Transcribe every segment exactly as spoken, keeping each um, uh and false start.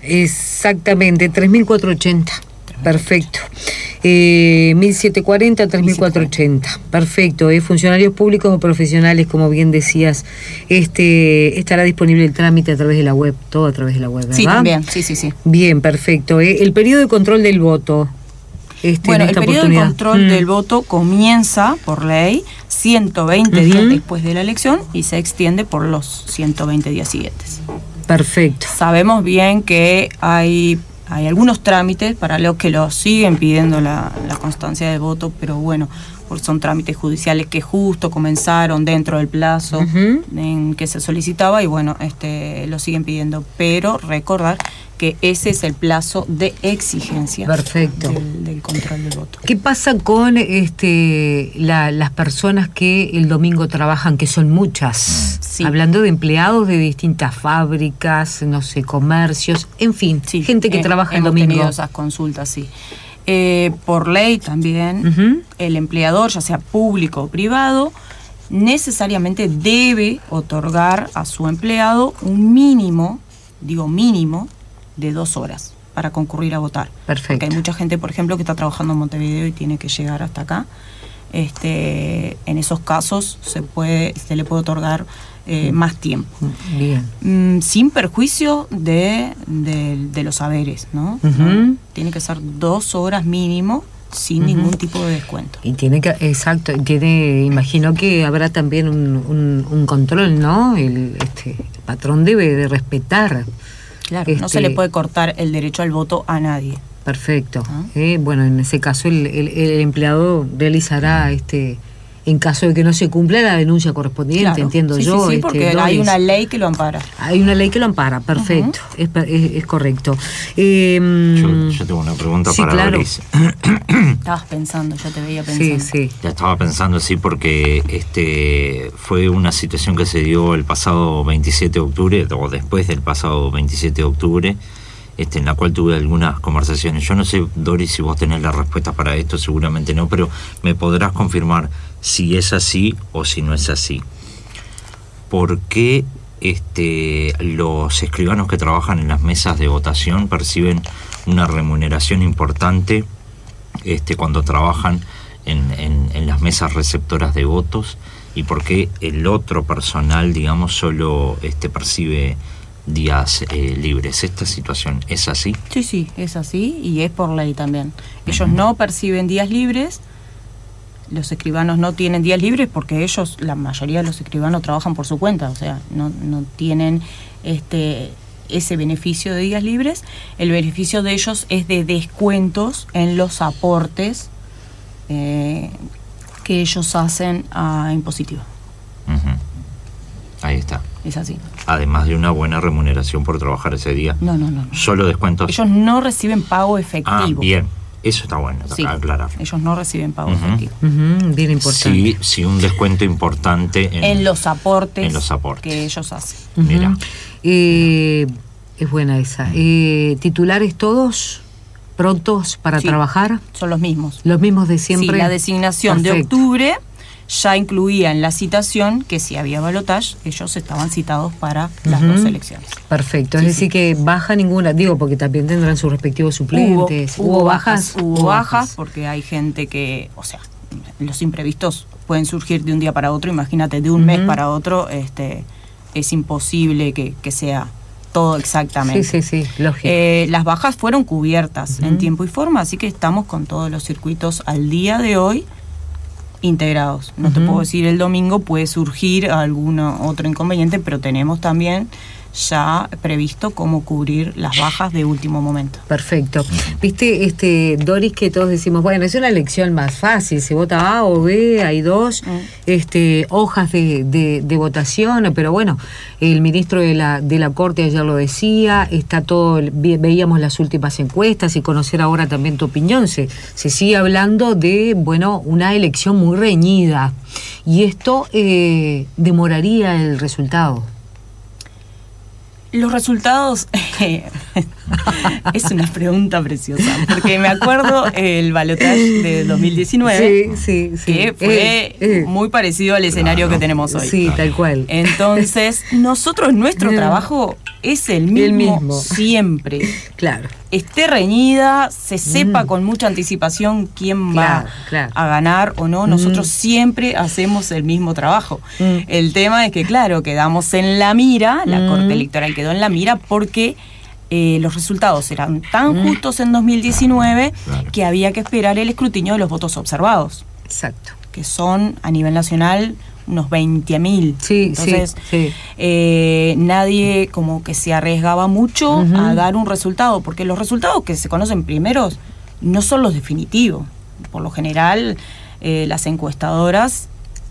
Exactamente, tres mil cuatrocientos ochenta. Perfecto. Eh, mil setecientos cuarenta, tres mil cuatrocientos ochenta. Perfecto. Eh, funcionarios públicos o profesionales, como bien decías, este estará disponible el trámite a través de la web, todo a través de la web, ¿verdad? Sí, también, sí, sí, sí. Bien, perfecto. Eh, el periodo de control del voto. Este, bueno, el periodo de control mm. del voto comienza, por ley, ciento veinte uh-huh. días después de la elección y se extiende por los ciento veinte días siguientes. Perfecto. Sabemos bien que hay... Hay algunos trámites para los que lo siguen pidiendo la, la constancia de voto, pero bueno, son trámites judiciales que justo comenzaron dentro del plazo uh-huh. en que se solicitaba y bueno, este lo siguen pidiendo. Pero recordar que ese es el plazo de exigencia Perfecto. Del, del control del voto. ¿Qué pasa con este la, las personas que el domingo trabajan, que son muchas? Sí. Hablando de empleados de distintas fábricas, no sé, comercios, en fin, sí, gente que eh, trabaja el domingo. Hemos tenido esas consultas, sí. Eh, por ley también, uh-huh. el empleador, ya sea público o privado, necesariamente debe otorgar a su empleado un mínimo, digo mínimo, de dos horas para concurrir a votar. Perfecto. Porque hay mucha gente, por ejemplo, que está trabajando en Montevideo y tiene que llegar hasta acá. Este, en esos casos se puede, se le puede otorgar eh, más tiempo. Bien. Mm, sin perjuicio de, de, de los saberes, ¿no? Uh-huh. ¿no? Tiene que ser dos horas mínimo, sin uh-huh. ningún tipo de descuento. Y tiene que, exacto, tiene, imagino que habrá también un, un, un control, ¿no? El, este, el patrón debe de respetar. Claro, este, no se le puede cortar el derecho al voto a nadie. Perfecto. ¿Ah? Eh, bueno, en ese caso el, el, el empleado realizará, este, en caso de que no se cumpla, la denuncia correspondiente, claro. entiendo sí, yo. Sí, sí, este, porque Doris. Hay una ley que lo ampara. Hay una ley que lo ampara, perfecto, uh-huh. es, es, es correcto. Eh, yo, yo tengo una pregunta sí, para claro. Doris. Estabas pensando, yo te veía pensando. Sí, sí. Ya estaba pensando, sí, porque este fue una situación que se dio el pasado veintisiete de octubre, o después del pasado veintisiete de octubre, Este, en la cual tuve algunas conversaciones. Yo no sé, Doris, si vos tenés la respuesta para esto, seguramente no, pero me podrás confirmar si es así o si no es así. ¿Por qué este, los escribanos que trabajan en las mesas de votación perciben una remuneración importante este, cuando trabajan en, en, en las mesas receptoras de votos? ¿Y por qué el otro personal, digamos, solo este, percibe días eh, libres? ¿Esta situación es así? Sí, sí, es así y es por ley también. Ellos uh-huh. no perciben días libres, los escribanos no tienen días libres porque ellos, la mayoría de los escribanos trabajan por su cuenta, o sea, no, no tienen este ese beneficio de días libres. El beneficio de ellos es de descuentos en los aportes eh, que ellos hacen a impositivo. Uh-huh. Ahí está. Es así. Además de una buena remuneración por trabajar ese día. No, no, no. no. Solo descuentos. Ellos no reciben pago efectivo. Ah, bien. Eso está bueno, sí, aclarar. Ellos no reciben pago uh-huh. efectivo. Uh-huh. Bien importante. Sí, sí, un descuento importante en, en los aportes. En los aportes que ellos hacen. Uh-huh. Mira. Eh, es buena esa. Eh, ¿Titulares todos prontos para sí, trabajar? Son los mismos. Los mismos de siempre. Sí, la designación Perfecto. de octubre ya incluía en la citación que si había balotaje, ellos estaban citados para las uh-huh. dos elecciones. Perfecto, sí, es decir sí. que baja ninguna, digo, porque también tendrán sus respectivos suplentes. Hubo, ¿Hubo bajas? Hubo, hubo bajas, bajas porque hay gente que, o sea, los imprevistos pueden surgir de un día para otro, imagínate, de un uh-huh. mes para otro, este, es imposible que, que sea todo exactamente. Sí, sí, sí, lógico. Eh, las bajas fueron cubiertas uh-huh. Uh-huh. en tiempo y forma, así que estamos con todos los circuitos al día de hoy integrados. No uh-huh. te puedo decir el domingo, puede surgir algún otro inconveniente, pero tenemos también ya previsto cómo cubrir las bajas de último momento. Perfecto. Viste, este Doris, que todos decimos, bueno, es una elección más fácil, se vota A o B, hay dos uh-huh. este, hojas de, de, de votación, pero bueno, el ministro de la, de la Corte ayer lo decía, está todo, veíamos las últimas encuestas y conocer ahora también tu opinión, se, se sigue hablando de, bueno, una elección muy reñida, y esto eh, demoraría el resultado. Los resultados, eh, es una pregunta preciosa, porque me acuerdo el balotaje de dos mil diecinueve, sí, sí, sí. que fue eh, eh. muy parecido al escenario Claro. que tenemos hoy. Sí, tal cual. Entonces, nosotros, nuestro Mm. trabajo es el mismo, El mismo. siempre. Claro. Esté reñida, se sepa Mm. con mucha anticipación quién Claro, va claro. a ganar o no. Nosotros Mm. siempre hacemos el mismo trabajo. Mm. El tema es que, claro, quedamos en la mira, la Mm. Corte Electoral quedó en la mira porque eh, los resultados eran tan Mm. justos en dos mil diecinueve Claro. que había que esperar el escrutinio de los votos observados, Exacto. que son a nivel nacional unos veinte mil. Sí, Entonces, sí, sí. eh, nadie como que se arriesgaba mucho Ujú. a dar un resultado, porque los resultados que se conocen primeros no son los definitivos. Por lo general, eh, las encuestadoras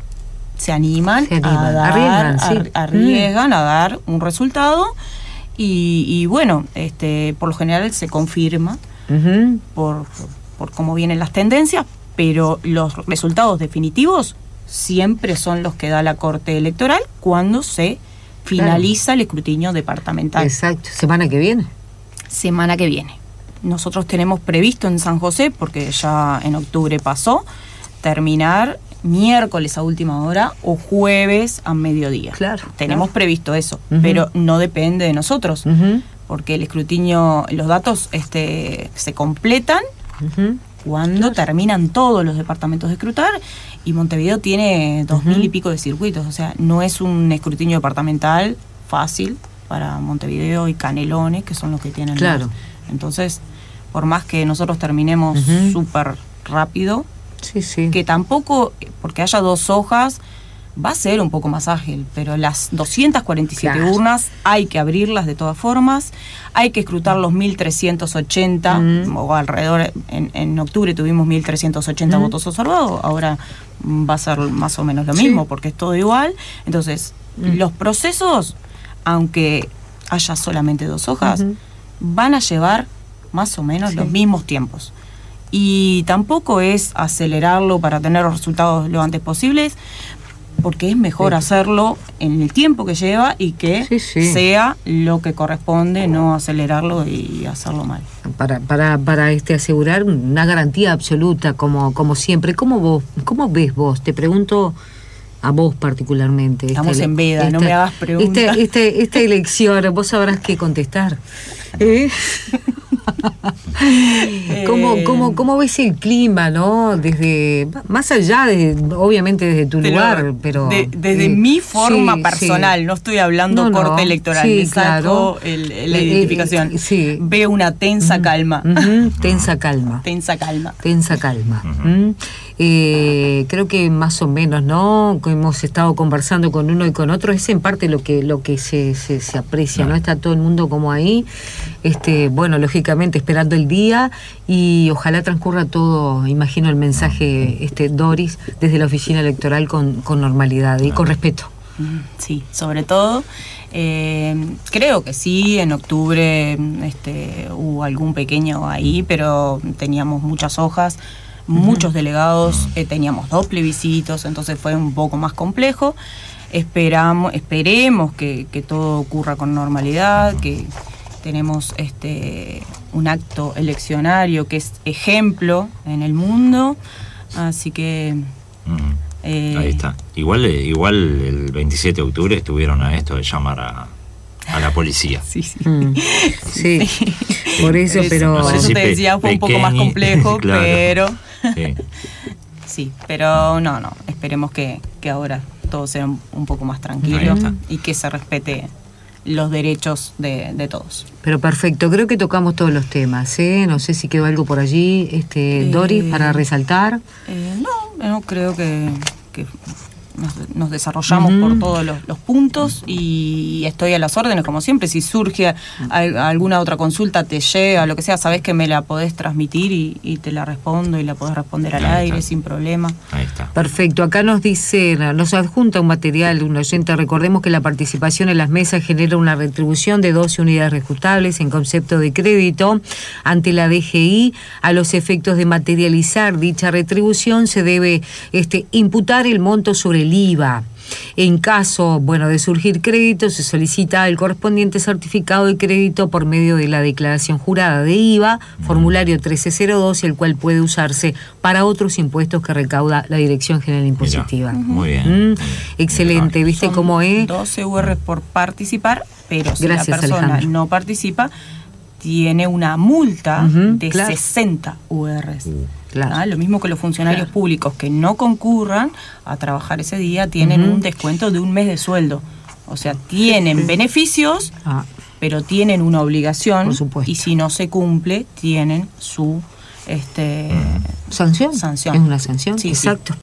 se animan, Se animan, a dar, arriesgan, sí. ar- arriesgan a dar un resultado y, y bueno, este, por lo general se confirma Ujú. por, por cómo vienen las tendencias, pero los resultados definitivos siempre son los que da la Corte Electoral cuando se finaliza el escrutinio departamental. Exacto. Semana que viene. Semana que viene. Nosotros tenemos previsto en San José, porque ya en octubre pasó, terminar miércoles a última hora o jueves a mediodía. Claro, Tenemos claro. previsto eso, Ujú. pero no depende de nosotros, Ujú. porque el escrutinio, los datos este, se completan Ujú. cuando terminan todos los departamentos de escrutar, y Montevideo tiene dos mil Ujú. y pico de circuitos, o sea, no es un escrutinio departamental fácil para Montevideo y Canelones, que son los que tienen Claro. más. Entonces, por más que nosotros terminemos Ujú. súper rápido, Sí, sí. que tampoco, porque haya dos hojas, va a ser un poco más ágil, pero las doscientas cuarenta y siete Claro. urnas hay que abrirlas de todas formas, hay que escrutar los mil trescientos ochenta, Mm. o alrededor, en, en octubre tuvimos mil trescientos ochenta Mm. votos observados, ahora mm, va a ser más o menos lo Sí. mismo, porque es todo igual. Entonces, Mm. los procesos, aunque haya solamente dos hojas, Ujú. van a llevar más o menos Sí. los mismos tiempos. Y tampoco es acelerarlo para tener los resultados lo antes posibles, porque es mejor Sí. hacerlo en el tiempo que lleva y que Sí, sí. sea lo que corresponde, no acelerarlo y hacerlo mal. Para, para, para este asegurar una garantía absoluta, como, como siempre. ¿Cómo vos, cómo ves vos? Te pregunto a vos particularmente. esta Estamos ele- en veda, no me hagas preguntas. Esta, este- esta elección, vos sabrás qué contestar. ¿Eh? ¿Cómo, Eh, cómo, ¿Cómo ves el clima, no? Desde, más allá de, obviamente desde tu Pero lugar, pero... de- desde eh, mi forma sí, personal, sí. no estoy hablando No, no, corte electoral, sí, me saco claro. el- el- la Eh, eh, identificación. eh, sí. Veo una tensa Ujú, calma. ujú, tensa calma. Tensa calma. Tensa calma. Ujú. ¿Mm? Eh, creo que más o menos, ¿no? Que hemos estado conversando con uno y con otro, es en parte lo que lo que se, se, se aprecia, ¿no? Está todo el mundo como ahí, este, bueno, lógicamente esperando el día y ojalá transcurra todo, imagino el mensaje, este, Doris, desde la oficina electoral con, con normalidad y con respeto. Mm, Sí, sobre todo, eh, creo que sí, en octubre este, hubo algún pequeño ahí, pero teníamos muchas hojas, muchos delegados, eh, teníamos dos plebiscitos, entonces fue un poco más complejo. Esperamos, esperemos que, que todo ocurra con normalidad, que tenemos este un acto eleccionario que es ejemplo en el mundo, así que... Ujú. eh, Ahí está. Igual, eh, igual el veintisiete de octubre estuvieron a esto de llamar a, a la policía. Sí, sí. Mm. Sí, por eso, pero... Por No sé eso si te pe- decía, fue un poco más pequeñi- complejo, Claro. pero... Sí. Sí, pero no, no, esperemos que, que ahora todo sea un, un poco más tranquilo Ahí está. y que se respete los derechos de, de todos. Pero perfecto, creo que tocamos todos los temas, ¿eh? No sé si quedó algo por allí, este, Eh, Doris, para resaltar. Eh, no, no creo que, que nos, nos desarrollamos Ujú. por todos los, los puntos y estoy a las órdenes, como siempre. Si surge al- alguna otra consulta, te llega, lo que sea, sabés que me la podés transmitir y, y te la respondo y la podés responder al Ahí aire está. sin problema. Ahí está. Perfecto, acá nos dice, nos adjunta un material, un oyente, recordemos que la participación en las mesas genera una retribución de doce unidades reajustables en concepto de crédito ante la D G I. A los efectos de materializar dicha retribución se debe este, imputar el monto sobre el del I V A. En caso, bueno, de surgir crédito, se solicita el correspondiente certificado de crédito por medio de la declaración jurada de I V A, formulario trece cero dos, el cual puede usarse para otros impuestos que recauda la Dirección General Impositiva. Mirá, muy bien. Mm, excelente, ¿viste Son cómo es? doce U R por participar, pero si Gracias, la persona Alejandro. no participa, tiene una multa Ujú, de claro. sesenta U Rs. Uh. Claro. Ah, lo mismo que los funcionarios Claro. públicos que no concurran a trabajar ese día tienen Ujú. un descuento de un mes de sueldo. O sea, tienen beneficios, Ah, pero tienen una obligación, Por supuesto. y si no se cumple, tienen su este ¿sanción? sanción. Es una sanción, Sí, sí. exacto.